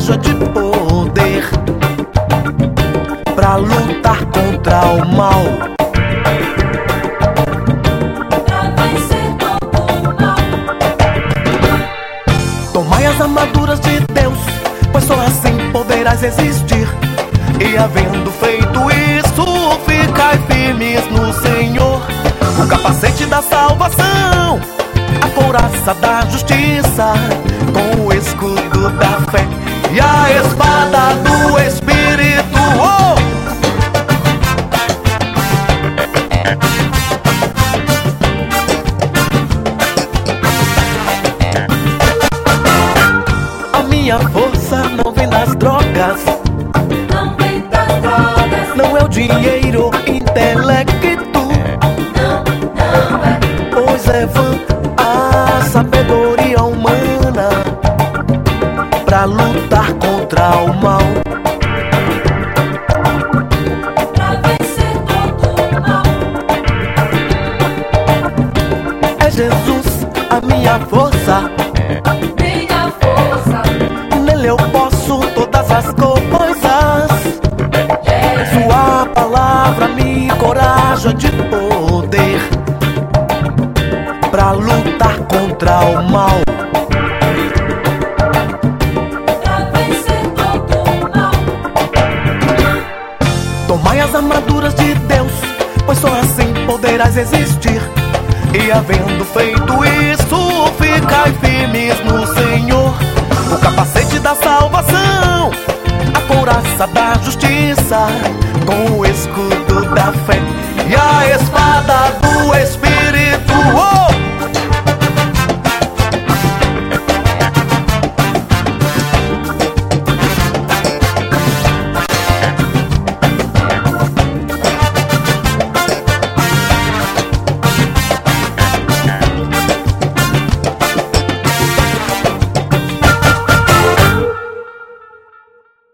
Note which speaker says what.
Speaker 1: coragem de poder pra lutar contra o mal,
Speaker 2: pra vencer todo o mal.
Speaker 1: Tomai as armaduras de Deus, pois só assim poderás existir. E havendo feito isso, ficai firmes no Senhor. O capacete da salvação, a couraça da justiça, com o escudo da fé e a espada do Espírito. Oh! A minha força não vem das drogas,
Speaker 2: Não vem das drogas,
Speaker 1: não é o dinheiro, intelecto,
Speaker 2: não é.
Speaker 1: pois é vã a sabedoria humana pra lutar contra o mal,
Speaker 2: Pra vencer todo o mal.
Speaker 1: é Jesus a minha força,
Speaker 2: Minha força,
Speaker 1: nele eu posso todas as coisas. Sua palavra me encoraja de poder pra lutar contra o mal,
Speaker 2: pra vencer todo o mal.
Speaker 1: Tomai as armaduras de Deus, pois só assim poderás existir. E havendo feito isso, ficai firmes no Senhor. O capacete da salvação, a couraça da justiça,